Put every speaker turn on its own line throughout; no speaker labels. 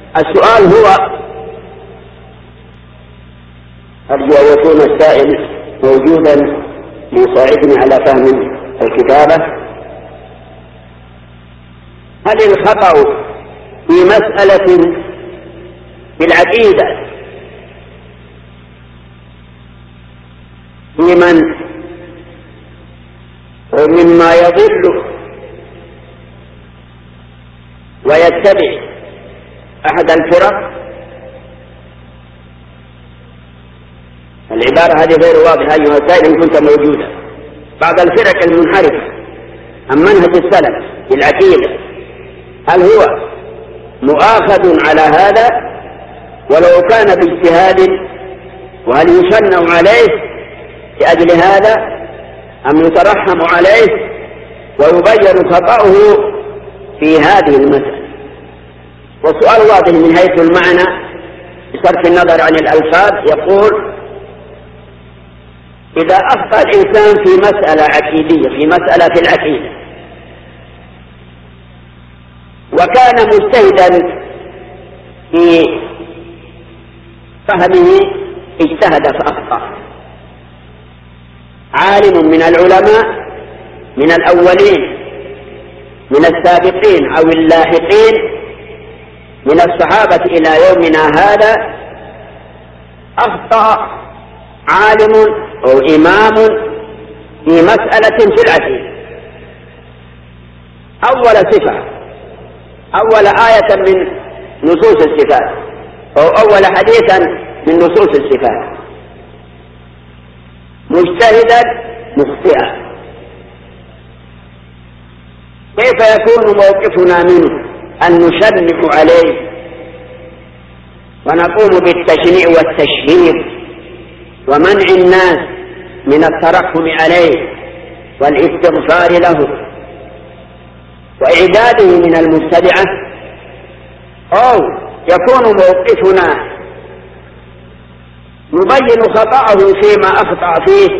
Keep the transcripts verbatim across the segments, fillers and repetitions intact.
السؤال هو: أرجو أن يكون السائل موجودا ليساعدني على فهم الكتابة. هل الخطأ في مسألة في العقيدة في من مما يضل ويتبع أحد الفرق؟ العبارة هذه غير واضحة أيها السائل إن كنت موجودا. بعض الفرق المنحرفة عن منهج السلف في العقيدة، هل هو مؤاخذ على هذا ولو كان باجتهاد؟ وهل يشنع عليه لأجل هذا أم يترحم عليه ويبين خطأه في هذه المسألة؟ والسؤال واضح من حيث المعنى بصرف النظر عن الألفاظ. يقول: إذا أخطأ الإنسان في مسألة عقيدية، في مسألة في العقيدة، وكان مجتهدا في فهمه، اجتهد فأخطأ، عالم من العلماء من الأولين من السابقين أو اللاحقين من الصحابة إلى يومنا هذا، أخطأ عالم أو إمام في مسألة في العقيدة، أول صفة، أول آية من نصوص الصفات، أو أول حديثا من نصوص الصفات، مجتهدا مخطئا، كيف يكون موقفنا منه؟ أن نشنع عليه ونقوم بالتشنيع والتشهير ومنع الناس من الترحم عليه والاستغفار له وإعداده من المبتدعة؟ أو يكون موقفنا نبين خطأه فيما أخطأ فيه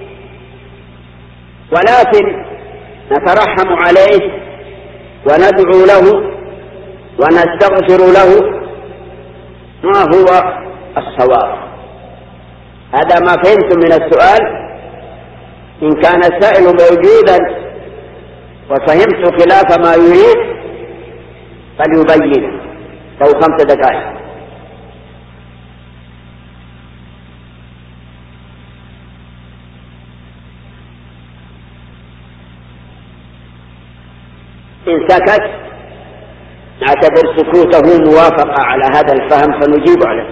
ولكن نترحم عليه وندعو له ونستغفر له؟ ما هو الصواب؟ هذا ما فهمت من السؤال. إن كان السائل موجودا وفهمت خلاف ما يريد فليبين، لو خمس دقائق. إن سكت نعتبر سكوته موافقة على هذا الفهم فنجيب عليه.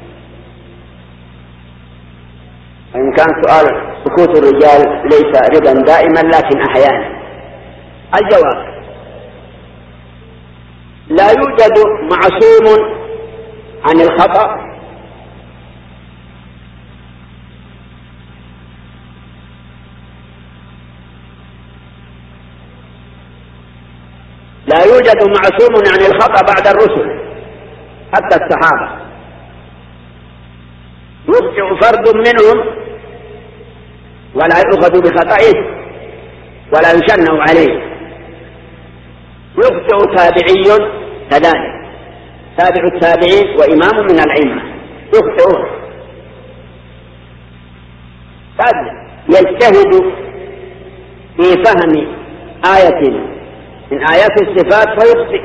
وإن كان سؤال سكوت الرجال ليس رضا دائما لكن أحيانا. الجواب: لا يوجد معصوم عن الخطأ، لا يوجد معصوم عن الخطأ بعد الرسل حتى الصحابة. يخطئ فرد منهم ولا يؤخذ بخطئه ولا يشنع عليه، يخطئ تابعي كذلك، تابع التابعين وإمام من الأئمة يخطئ، قد يجتهد في فهم آية من آيات الصفات فيخطئ.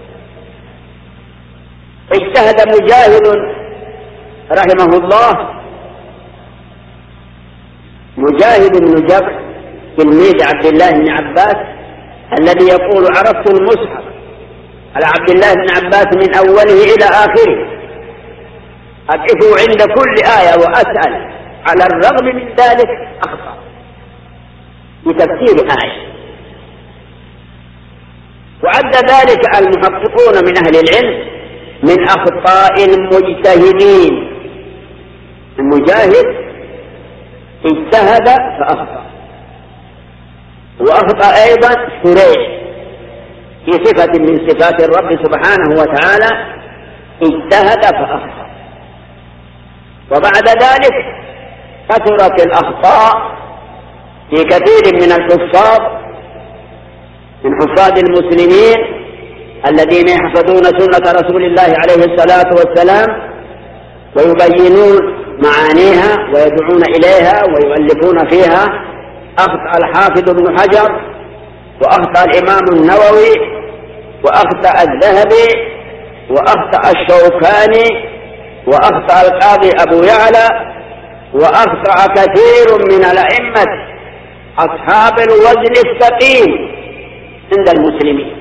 اجتهد مجاهد رحمه الله، مجاهد بن جبر تلميذ عبد الله بن عباس الذي يقول: عرفت المصحف على عبد الله بن عباس من أوله إلى آخره، أقف عند كل آية وأسأل، على الرغم من ذلك أخطأ بتفسير آية. وعد ذلك المحققون من أهل العلم من أخطاء المجتهدين. المجاهد اجتهد فأخطأ، وأخطأ أيضا شريح في صفة من صفات الرب سبحانه وتعالى، اجتهد فأخطأ. وبعد ذلك كثرت الأخطاء في كثير من الحفاظ من حفاظ المسلمين الذين يحفظون سنة رسول الله عليه الصلاة والسلام ويبينون معانيها ويدعون إليها ويؤلفون فيها. أخطأ الحافظ ابن حجر، وأخطأ الإمام النووي، وأخطأ الذهبي، وأخطأ الشوكاني، وأخطأ القاضي أبو يعلى، وأخطأ كثير من الأئمة أصحاب الوزن الثقيل عند المسلمين.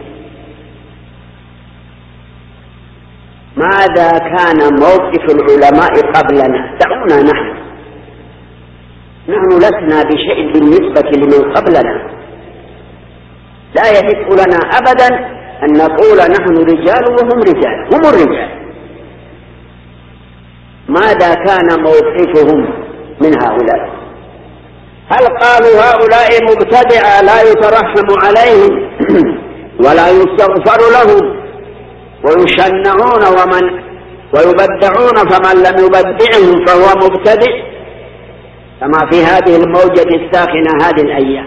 ماذا كان موقف العلماء قبلنا؟ دعونا نحن نحن لسنا بشيء بالنسبة لمن قبلنا. لا يحق لنا أبدا أن نقول نحن رجال وهم رجال، هم الرجال. ماذا كان موقفهم من هؤلاء؟ هل قالوا هؤلاء مبتدعة لا يترحم عليهم ولا يستغفر لهم ويشنعون ومن ويبدعون فمن لم يبدعهم فهو مبتدع، كما في هذه الموجة الساخنة هذه الأيام؟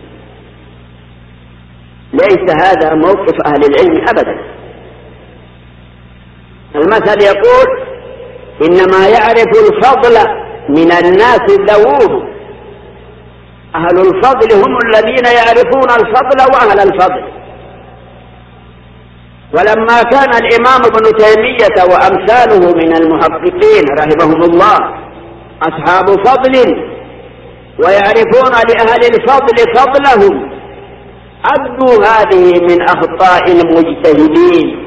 ليس هذا موقف أهل العلم أبدا. المثل يقول: إنما يعرف الفضل من الناس ذووه. أهل الفضل هم الذين يعرفون الفضل وأهل الفضل. ولما كان الإمام ابن تيمية وأمثاله من المحققين رحمهم الله أصحاب فضل ويعرفون لأهل الفضل فضلهم، عدوا هذه من أخطاء المجتهدين،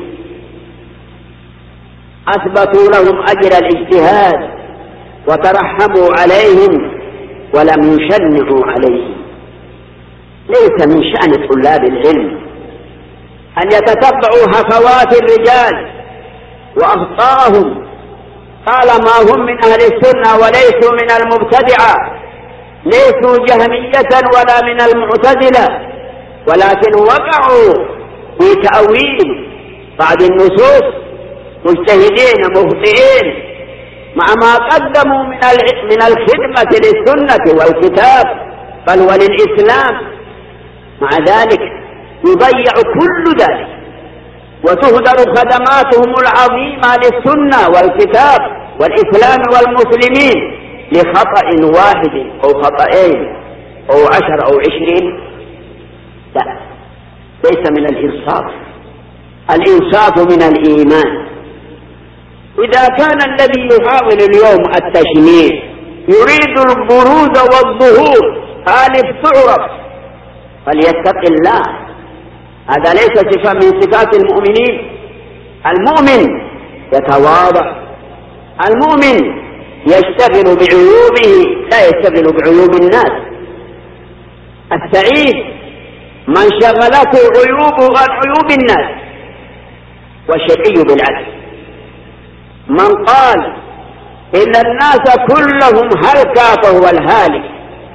أثبتوا لهم أجر الاجتهاد وترحموا عليهم ولم يشنعوا عليهم. ليس من شأن طلاب العلم أن يتتبعوا هفوات الرجال وأخطاءهم طالما هم من أهل السنة وليسوا من المبتدعة، ليسوا جهمية ولا من المعتزلة، ولكن وقعوا في تأويل بعض النصوص مجتهدين مخطئين مع ما قدموا من الخدمة للسنة والكتاب بل وللإسلام. مع ذلك يضيع كل ذلك وتهدر خدماتهم العظيمة للسنة والكتاب والإسلام والمسلمين لخطأ واحد أو خطأين أو عشر أو عشرين. لا، ليس من الإنصاف. الإنصاف من الإيمان. إذا كان الذي يحاول اليوم التشنيع يريد البروز والظهور خالف تعرف فليتق الله. هذا ليس صفة من صفات المؤمنين. المؤمن يتواضع، المؤمن يشتغل بعيوبه لا يشتغل بعيوب الناس. السعيد من شغلته عيوبه عن عيوب الناس، والشقي بالعكس من قال إن الناس كلهم هلكا فهو الهالك.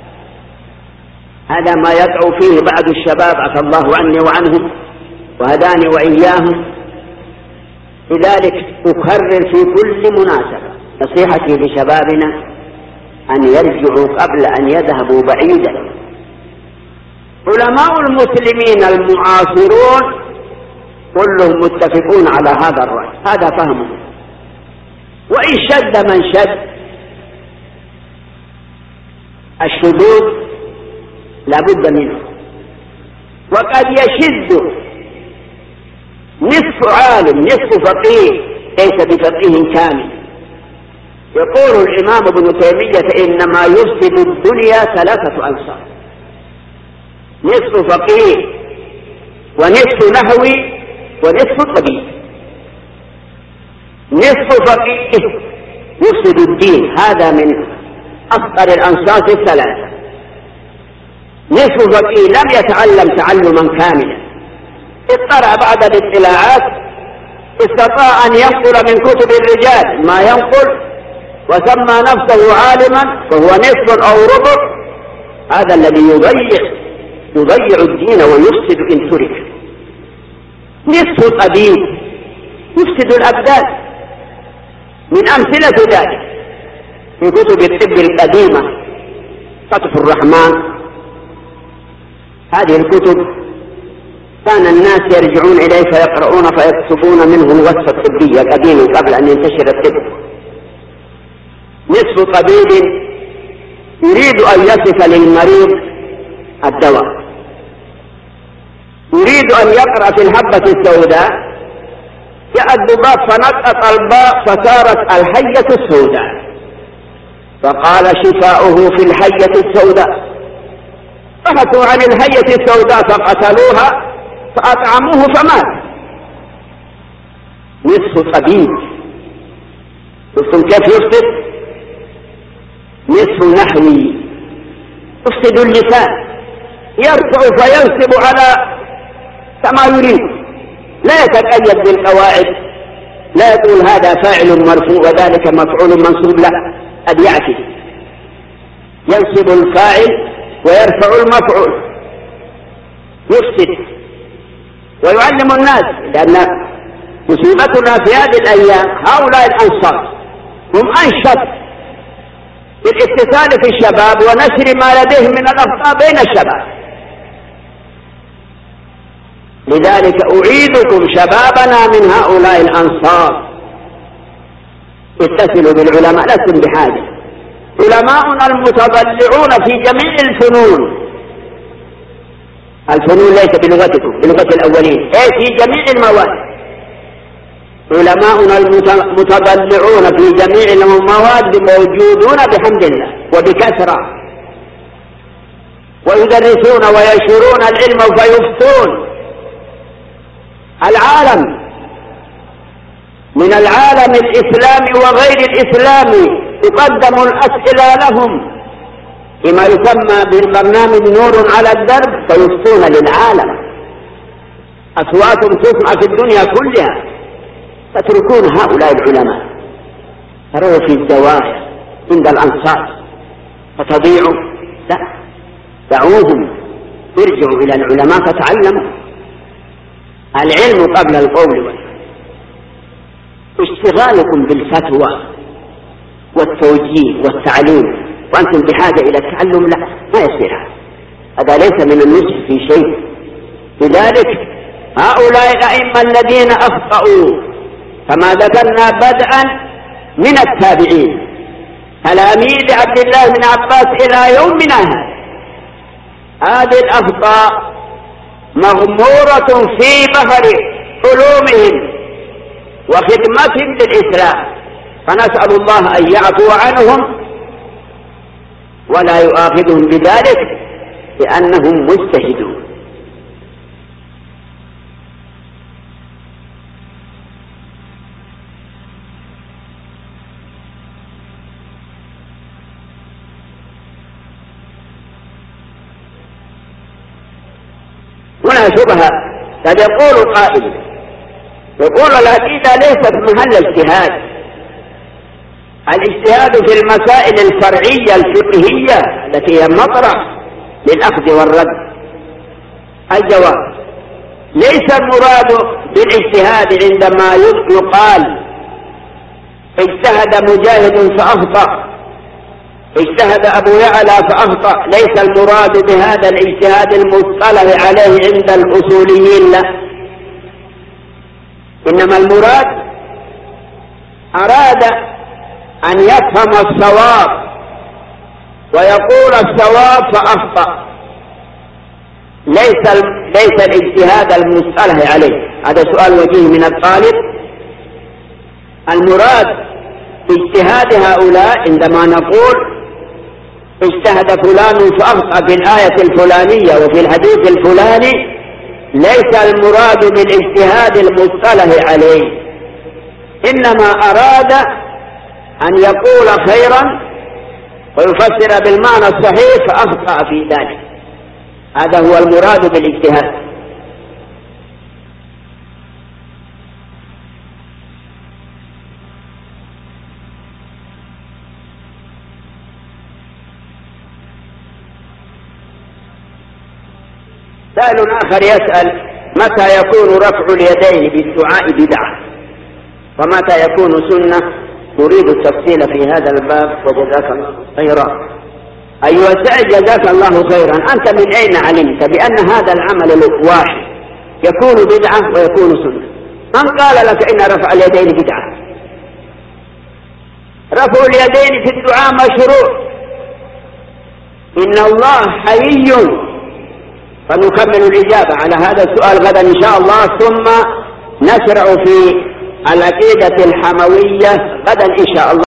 هذا ما يدعو فيه بعض الشباب عفى الله عني وعنهم وهداني وإياهم. لذلك أكرر في كل مناسبة نصيحتي لشبابنا أن يرجعوا قبل أن يذهبوا بعيدا. علماء المسلمين المعاصرون كلهم متفقون على هذا الرأي، هذا فهمهم. وإن شد من شد، الشذوذ لابد منه. وقد يشذ نصف عالم نصف فقيه ليس بفقيه كامل. يقول الإمام ابن تيمية: إنما يفسد الدنيا ثلاثة أنصار: نصف فقيه ونصف نحوي ونصف طبيب. نصف فقيه يفسد الدين، هذا من أخطر الأنصاص الثلاثة. نصف فقيه لم يتعلم تعلما كاملا، اطلع بعد الاطلاعات، استطاع أن ينقل من كتب الرجال ما ينقل وسمى نفسه عالما فهو نصف أو ربع. هذا الذي يضيع يضيع الدين ويفسد إن ترك. نصف طبيب يفسد الأبدان. من أمثلة ذلك في كتب الطب القديمة فتح الرحمن، هذه الكتب كان الناس يرجعون إليه فيقرؤون فيكتبون منه الوصفة الطبية قديما قبل أن ينتشر الطب. نصف طبيب يريد أن يصف للمريض الدواء، يريد أن يقرأ في الحبة السوداء، جاء الذباب فنطق الباء فصارت الحية السوداء، فقال شفاؤه في الحية السوداء. بحثوا عن الحية السوداء فقتلوها فأطعموه فمات. نصف طبيب، شفتم كيف يفسد؟ نصف نحوي يفسد اللسان، يرفع فينصب على كما يريد، لا يتقيد بالقواعد، لا يقول هذا فاعل مرفوع وذلك مفعول منصوب، لا، قد يعكس، ينصب الفاعل ويرفع المفعول، يفسد ويعلم الناس. لأن مصيبتنا في هذه الأيام هؤلاء الأنصار هم أنشط بالاتصال في الشباب ونشر ما لديهم من الأخطاء بين الشباب. لذلك أعيدكم شبابنا من هؤلاء الأنصار، اتصلوا بالعلماء، لستم بحاجة. علماؤنا المتضلعون في جميع الفنون، الفنون ليس بلغتكم، بلغة الأولين، أي في جميع المواد. علماؤنا المتضلعون في جميع المواد موجودون بحمد الله وبكثرة، ويدرسون وينشرون العلم فيفتون العالم، من العالم الإسلامي وغير الإسلامي تقدم الأسئلة لهم بما يسمى بالبرنامج نور على الدرب، فيفتون للعالم. أصواتهم تسمع في الدنيا كلها، تتركون هؤلاء العلماء تروا في الزوايا عند الأنصار فتضيعوا، لا، دعوهم، ارجعوا إلى العلماء فتعلموا العلم قبل القول والفعل. اشتغالكم بالفتوى والتوجيه والتعليم وأنتم بحاجة إلى التعلم، لا، ما يصير، هذا ليس من النصح في شيء. لذلك هؤلاء الأئمة الذين أخطأوا كما ذكرنا بدءا من التابعين تلاميذ عبد الله بن عباس إلى يومنا هذا، هذه الأخطاء مغمورة في بحر علومهم وخدمتهم للإسلام، فنسأل الله أن يعفو عنهم ولا يؤاخذهم بذلك لأنهم مجتهدون. هنا شبهة، قد يقول قائل يقول العقيدة ليست محل اجتهاد، الاجتهاد في المسائل الفرعية الفقهية التي هي مطرح للأخذ والرد. الجواب: ليس المراد بالاجتهاد عندما يقال اجتهد مجاهد فأخطأ، اجتهد أبو يعلى فأخطأ، ليس المراد بهذا الاجتهاد المصطلح عليه عند الأصوليين، لا، إنما المراد أراد أن يفهم الصواب ويقول الصواب فأخطأ، ليس ليس الاجتهاد المصطلح عليه. هذا سؤال وجيه من الطالب. المراد باجتهاد هؤلاء عندما نقول اجتهد فلان فأخطأ في الآية الفلانية وفي الحديث الفلاني، ليس المراد بالاجتهاد المصطلح عليه، إنما أراد أن يقول خيرا ويفسر بالمعنى الصحيح فأخطأ في ذلك، هذا هو المراد بالاجتهاد. سائل آخر يسأل: متى يكون رفع اليدين بالدعاء بدعة ومتى يكون سنة؟ أريد التفصيل في هذا الباب وجزاك الله خيرا. أيها السائل جزاك الله خيرا، أنت من أين علمت بأن هذا العمل واحد يكون بدعة ويكون سنة. من قال لك إن رفع اليدين بدعة؟ رفع اليدين في الدعاء مشروع. إن الله حيي. فنكمل الإجابة على هذا السؤال غدا إن شاء الله، ثم نشرع في العقيدة الحموية غدا إن شاء الله.